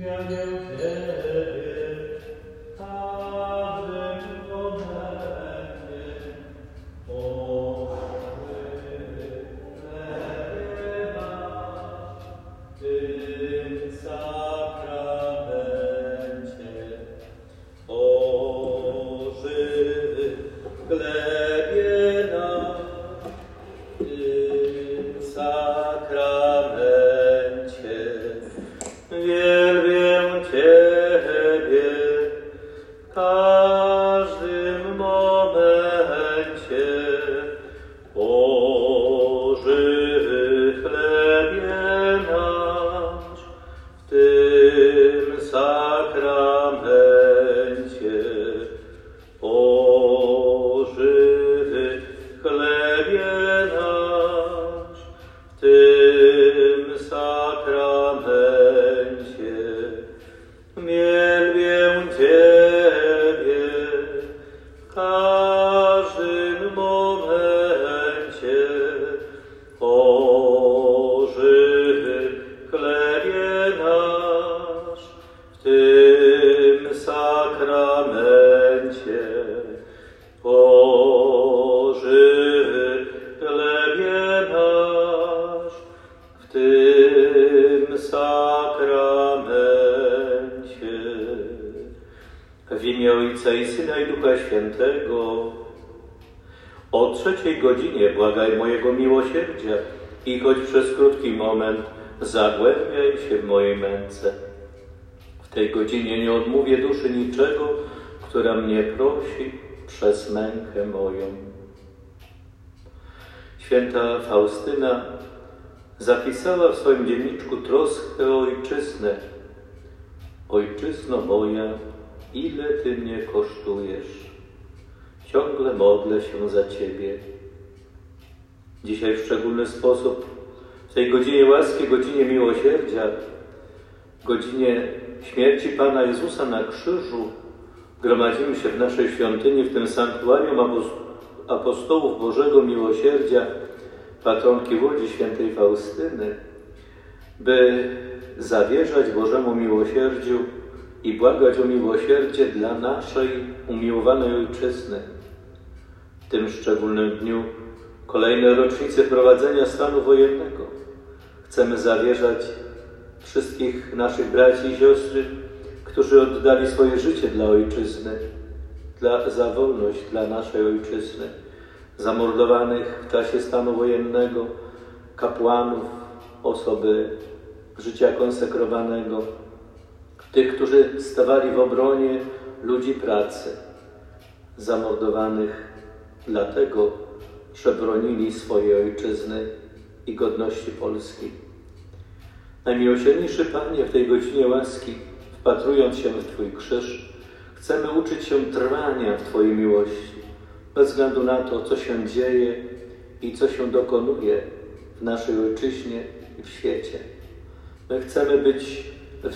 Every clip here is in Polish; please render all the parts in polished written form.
W imię Ojca i Syna i Ducha Świętego. O 3:00 błagaj mojego miłosierdzia i choć przez krótki moment zagłębiaj się w mojej męce. W tej godzinie nie odmówię duszy niczego, która mnie prosi przez mękę moją. Święta Faustyna zapisała w swoim dzienniczku troskę o ojczyznę. Ojczyzno moja, ile Ty mnie kosztujesz. Ciągle modlę się za Ciebie. Dzisiaj w szczególny sposób, w tej godzinie łaski, godzinie miłosierdzia, godzinie śmierci Pana Jezusa na krzyżu, gromadzimy się w naszej świątyni, w tym sanktuarium apostołów Bożego Miłosierdzia, patronki Łodzi świętej Faustyny, by zawierzać Bożemu miłosierdziu i błagać o miłosierdzie dla naszej umiłowanej Ojczyzny. W tym szczególnym dniu, kolejnej rocznicy wprowadzenia stanu wojennego, chcemy zawierzać wszystkich naszych braci i siostry, którzy oddali swoje życie dla Ojczyzny, za wolność dla naszej Ojczyzny, zamordowanych w czasie stanu wojennego, kapłanów, osoby życia konsekrowanego, tych, którzy stawali w obronie ludzi pracy, zamordowanych dlatego, że bronili swojej Ojczyzny i godności Polski. Najmiłosierniejszy Panie, w tej godzinie łaski, wpatrując się w Twój krzyż, chcemy uczyć się trwania w Twojej miłości, bez względu na to, co się dzieje i co się dokonuje w naszej Ojczyźnie i w świecie. My chcemy być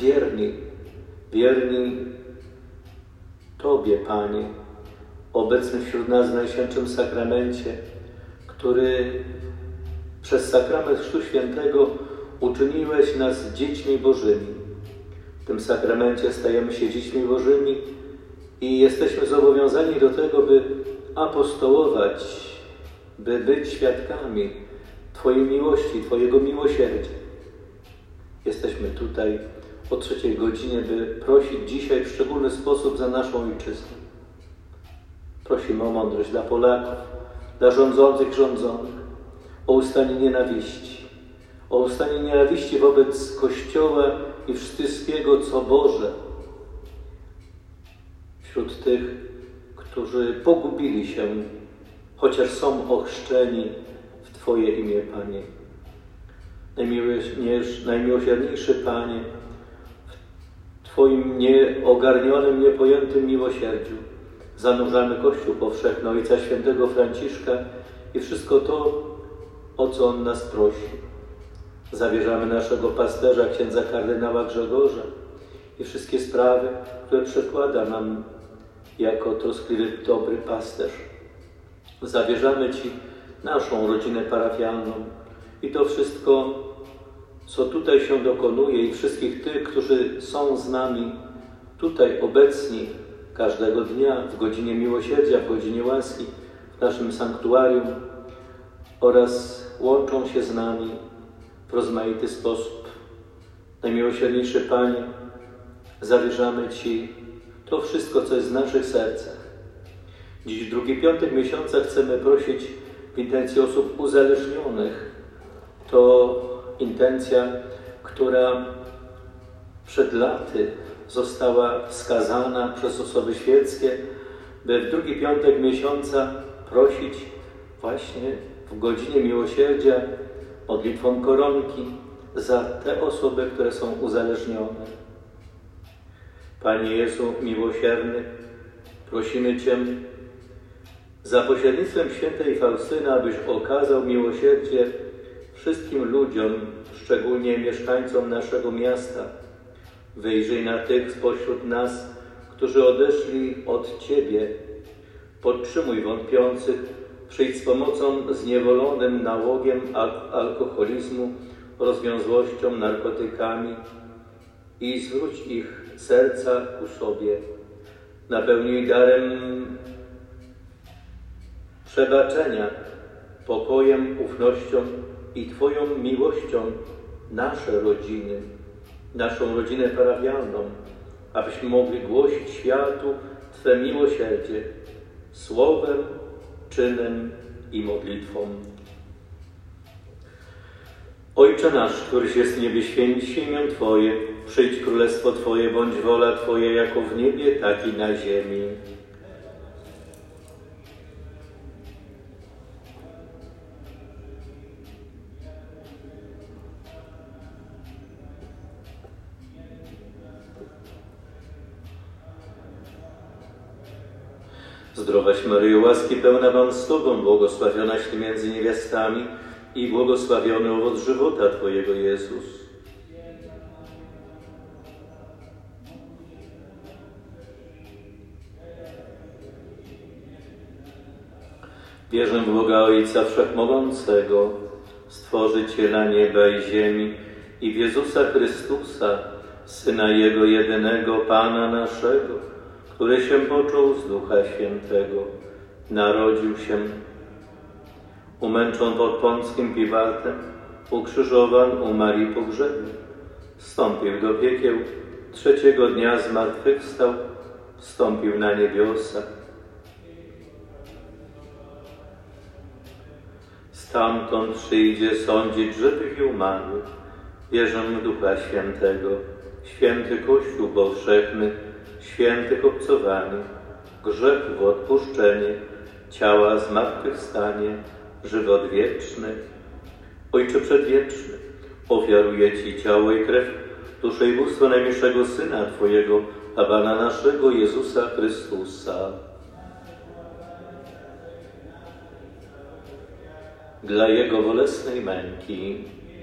wierni Tobie, Panie, obecny wśród nas w Najświętszym Sakramencie, który przez sakrament Chrztu Świętego uczyniłeś nas dziećmi Bożymi. W tym sakramencie stajemy się dziećmi Bożymi i jesteśmy zobowiązani do tego, by apostołować, by być świadkami Twojej miłości, Twojego miłosierdzia. Jesteśmy tutaj o 3:00, by prosić dzisiaj w szczególny sposób za naszą Ojczyznę. Prosimy o mądrość dla Polaków, dla rządzących, o ustanie nienawiści wobec Kościoła i wszystkiego, co Boże, wśród tych, którzy pogubili się, chociaż są ochrzczeni w Twoje imię, Panie. Najmiłosierniejszy Panie, w Twoim nieogarnionym, niepojętym miłosierdziu zanurzamy Kościół powszechny Ojca Świętego Franciszka i wszystko to, o co On nas prosi. Zawierzamy naszego pasterza, księdza kardynała Grzegorza i wszystkie sprawy, które przekłada nam jako troskliwy, dobry pasterz. Zawierzamy Ci naszą rodzinę parafialną i to wszystko co tutaj się dokonuje i wszystkich tych, którzy są z nami tutaj obecni każdego dnia w godzinie miłosierdzia, w godzinie łaski, w naszym sanktuarium oraz łączą się z nami w rozmaity sposób. Najmiłosierniejszy Panie, zawierzamy Ci to wszystko, co jest w naszych sercach. Dziś drugi piątek miesiąca chcemy prosić w intencji osób uzależnionych. To intencja, która przed laty została wskazana przez osoby świeckie, by w drugi piątek miesiąca prosić właśnie w godzinie miłosierdzia modlitwą koronki za te osoby, które są uzależnione. Panie Jezu miłosierny, prosimy Cię za pośrednictwem świętej Faustyny, abyś okazał miłosierdzie wszystkim ludziom, szczególnie mieszkańcom naszego miasta. Wyjrzyj na tych spośród nas, którzy odeszli od Ciebie. Podtrzymuj wątpiących, przyjdź z pomocą zniewolonym nałogiem alkoholizmu, rozwiązłością, narkotykami i zwróć ich serca ku sobie. Napełnij darem przebaczenia, pokojem, ufnością i Twoją miłością nasze rodziny, naszą rodzinę parafialną, abyśmy mogli głosić światu Twe miłosierdzie słowem, czynem i modlitwą. Ojcze nasz, któryś jest w niebie, święć się imię Twoje, przyjdź królestwo Twoje, bądź wola Twoja jako w niebie, tak i na ziemi. Zdrowaś Maryjo, łaski pełna Pan z Tobą, błogosławionaś Ty między niewiastami i błogosławiony owoc żywota Twojego, Jezus. Wierzę w Boga Ojca Wszechmogącego, Stworzyciela nieba i ziemi i w Jezusa Chrystusa, Syna Jego jedynego, Pana naszego, który się począł z Ducha Świętego, narodził się, umęczon pod Pąckim Piłatem, ukrzyżowan, umarł i pogrzebny, wstąpił do piekieł, trzeciego dnia zmartwychwstał, wstąpił na niebiosa. Stamtąd przyjdzie sądzić żywych i umarłych. Wierzę w Ducha Świętego, święty Kościół powszechny, świętych obcowanie, grzechów odpuszczenie, ciała zmartwychwstanie, żywot wieczny. Ojcze Przedwieczny, ofiaruję Ci ciało i krew, duszę i bóstwo najmilszego Syna Twojego, a Pana naszego Jezusa Chrystusa. Dla Jego bolesnej męki,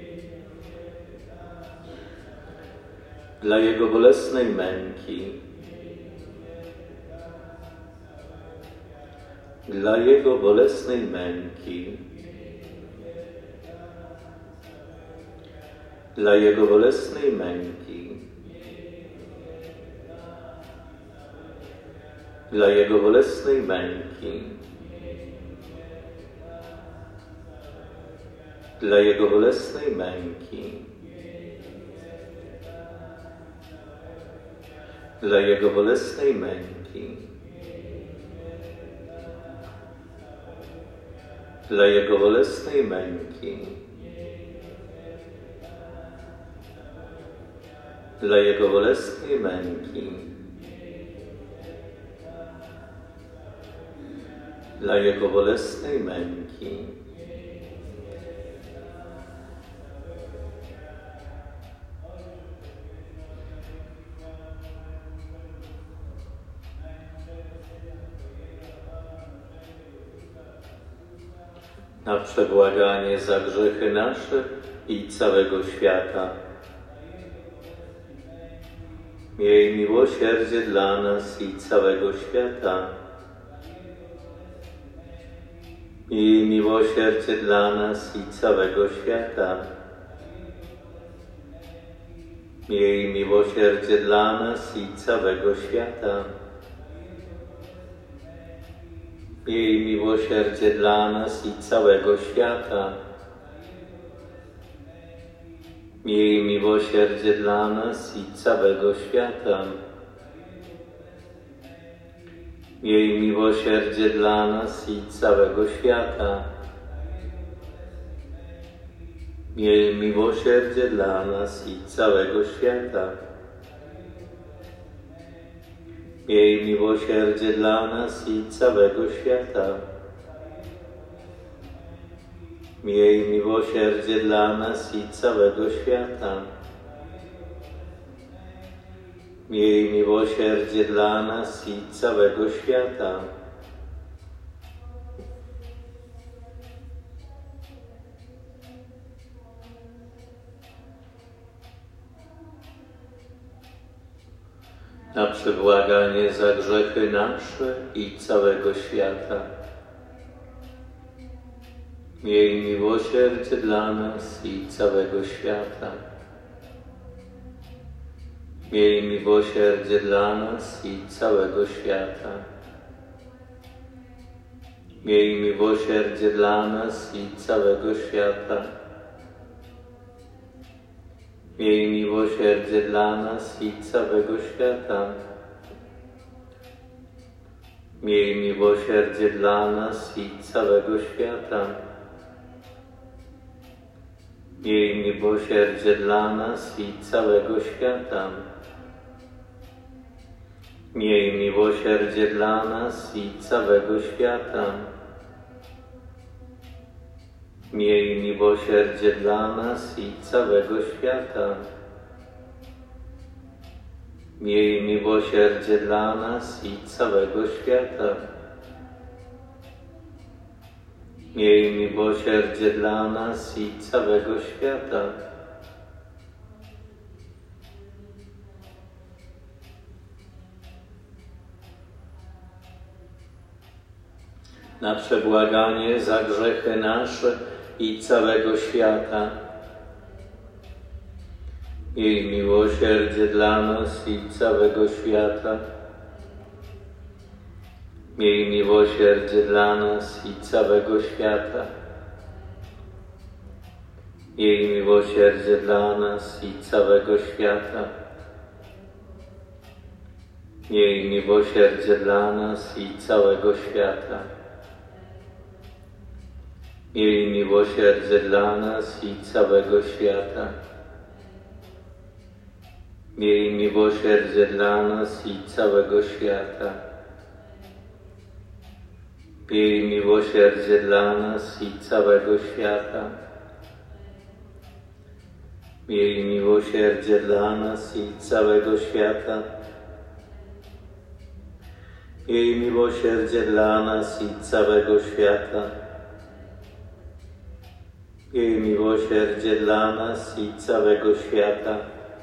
dla Jego bolesnej męki, dla Jego bolesnej męki, dla Jego bolesnej męki, dla Jego bolesnej męki, dla Jego bolesnej męki, dla Jego bolesnej męki, dla Jego bolesnej męki, dla Jego bolesnej męki, dla Jego bolesnej męki, na przebłaganie za grzechy nasze i całego świata. Miej miłosierdzie dla nas i całego świata. Miej miłosierdzie dla nas i całego świata. Miej miłosierdzie dla nas i całego świata. Miej miłosierdzie dla nas i całego świata. Miej miłosierdzie dla nas i całego świata. Miej miłosierdzie dla nas i całego świata. Miej miłosierdzie dla nas i całego świata. Miej miłosierdzie dla nas i całego świata. Miej miłosierdzie dla nas i całego świata. Miej miłosierdzie dla nas i całego świata. Na przebłaganie za grzechy nasze i całego świata. Miej miłosierdzie dla nas i całego świata. Miej miłosierdzie dla nas i całego świata. Miej miłosierdzie dla nas i całego świata. Miej miłosierdzie dla nas i całego świata. Miej miłosierdzie dla nas i całego świata. Miej miłosierdzie dla nas i całego świata. Miej miłosierdzie dla nas i całego świata. Miej miłosierdzie dla nas i całego świata. Miej miłosierdzie dla nas i całego świata. Miej miłosierdzie dla nas i całego świata. Na przebłaganie za grzechy nasze i całego świata. Miej miłosierdzie dla nas i całego świata. Miej miłosierdzie dla nas i całego świata. Miej miłosierdzie dla nas i całego świata. Miej miłosierdzie dla nas i całego świata. Miej miłosierdzie dla nas i całego świata. Miej miłosierdzie dla nas i całego świata. Miej miłosierdzie dla nas i całego świata. Miej miłosierdzie dla nas i całego świata. Miej miłosierdzie dla nas i całego świata. Miej miłosierdzie dla nas i całego świata.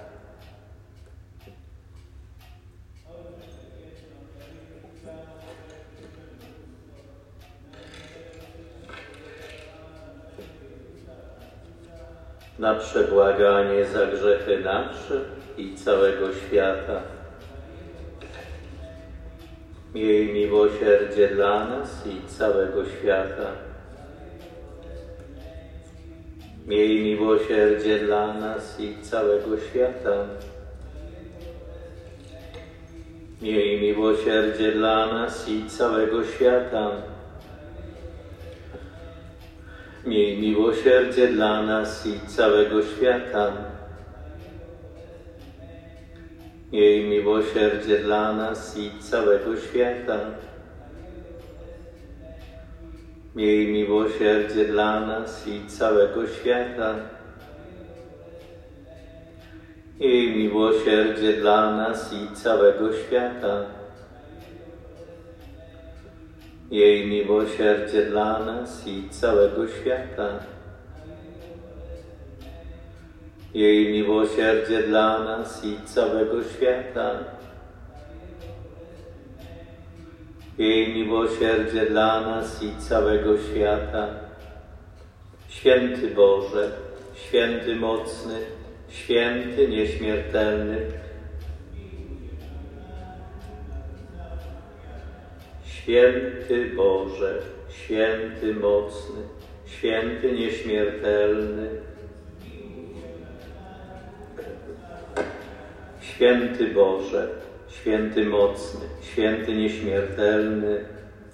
Na przebłaganie za grzechy nasze i całego świata. Miej miłosierdzie dla nas i całego świata. Miej miłosierdzie dla nas i całego świata. Miej miłosierdzie dla nas i całego świata. Miej miłosierdzie dla nas i całego świata. Miej miłosierdzie dla nas i całego świata. Miej miłosierdzie dla nas i całego świata. Miej miłosierdzie dla nas i całego świata. Miej miłosierdzie dla nas i całego świata. Jej miłosierdzie dla nas i całego świata. Jej miłosierdzie dla nas i całego świata. Święty Boże, święty mocny, święty, nieśmiertelny, święty Boże, święty mocny, święty nieśmiertelny, święty Boże, święty mocny, święty nieśmiertelny.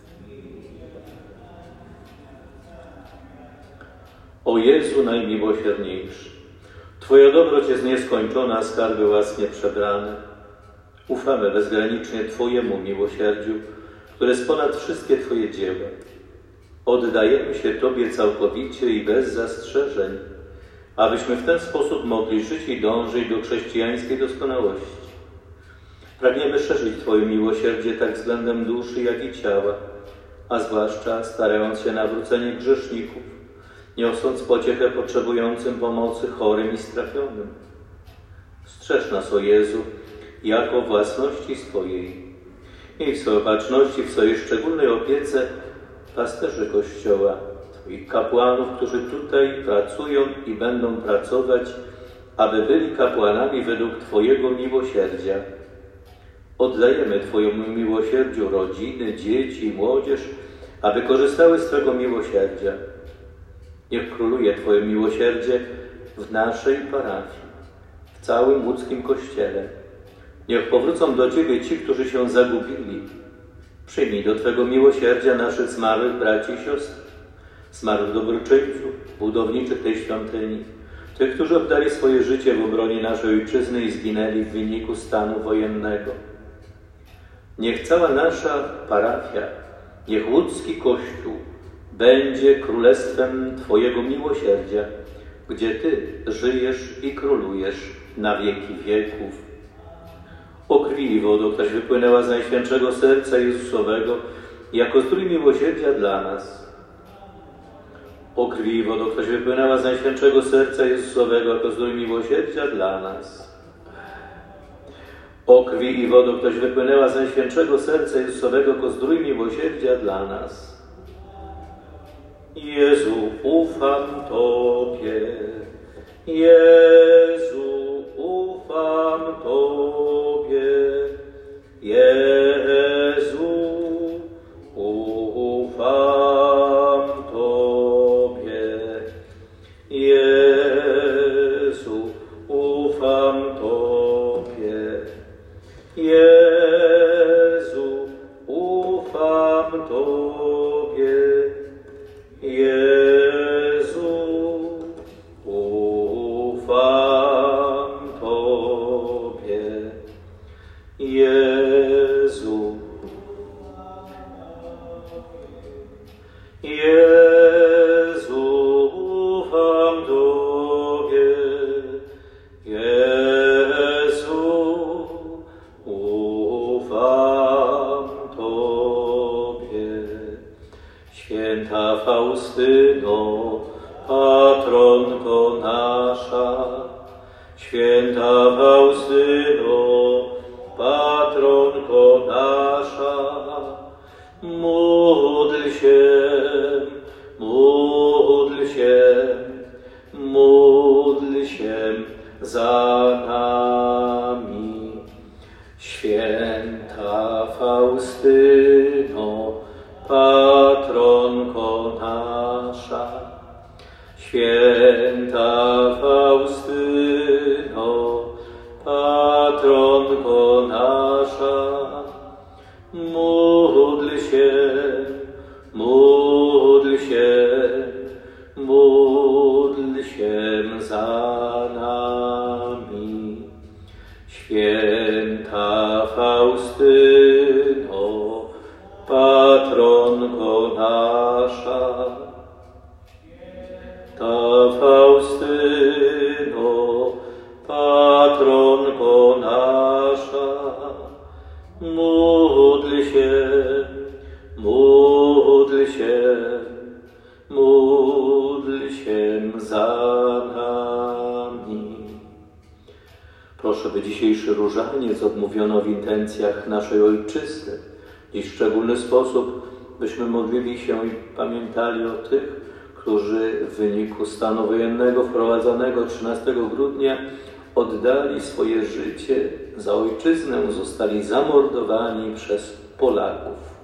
O Jezu najmiłosierniejszy, Twoja dobroć jest nieskończona, skarby łask nieprzebrane. Ufamy bezgranicznie Twojemu miłosierdziu, które jest ponad wszystkie Twoje dzieła. Oddajemy się Tobie całkowicie i bez zastrzeżeń, abyśmy w ten sposób mogli żyć i dążyć do chrześcijańskiej doskonałości. Pragniemy szerzyć Twoje miłosierdzie tak względem duszy, jak i ciała, a zwłaszcza starając się nawrócenie grzeszników, niosąc pociechę potrzebującym pomocy, chorym i strapionym. Strzeż nas, o Jezu, jako własności swojej. Miej w swojej opatrzności, w swojej szczególnej opiece pasterzy Kościoła, Twoich kapłanów, którzy tutaj pracują i będą pracować, aby byli kapłanami według Twojego miłosierdzia. Oddajemy Twojemu miłosierdziu rodziny, dzieci i młodzież, aby korzystały z Twojego miłosierdzia. Niech króluje Twoje miłosierdzie w naszej parafii, w całym łódzkim Kościele. Niech powrócą do Ciebie ci, którzy się zagubili. Przyjmij do Twego miłosierdzia naszych zmarłych braci i siostry, zmarłych dobroczyńców, budowniczych tej świątyni, tych, którzy oddali swoje życie w obronie naszej ojczyzny i zginęli w wyniku stanu wojennego. Niech cała nasza parafia, niech łódzki Kościół będzie królestwem Twojego miłosierdzia, gdzie Ty żyjesz i królujesz na wieki wieków. O krwi i wodo, któraś wypłynęła z Najświętszego Serca Jezusowego, jako zdrój miłosierdzia dla nas. O krwi i wodo, któraś wypłynęła z Najświętszego Serca Jezusowego, jako zdrój miłosierdzia dla nas. O krwi i wodo, któraś wypłynęła z Najświętszego Serca Jezusowego, jako zdrój miłosierdzia dla nas. Jezu, ufam Tobie. Jezu, ufam Tobie. Jezu, ufam Tobie. Jezu, ufam Tobie. Jezu, ufam Tobie. Jezu, ufam Tobie. Jezu, Jezu, ufam Tobie. Jezu, ufam Tobie. Święta Faustyno, patronko nasza, święta Faustyno, patronko nasza, módl się, módl się, módl się za nami. Święta Faustyno, patronko nasza, święta Faustyno, patronko nasza, módl się, módl się, módl się za nami. Święta Faustyno, patronko nasza, ta Faustyno, patronko nasza, módl się, módl się, módl się za nami. Proszę, by dzisiejszy różaniec odmówiono w intencjach naszej Ojczyzny. Dziś w szczególny sposób byśmy modlili się i pamiętali o tych, którzy w wyniku stanu wojennego wprowadzonego 13 grudnia oddali swoje życie za ojczyznę, zostali zamordowani przez Polaków.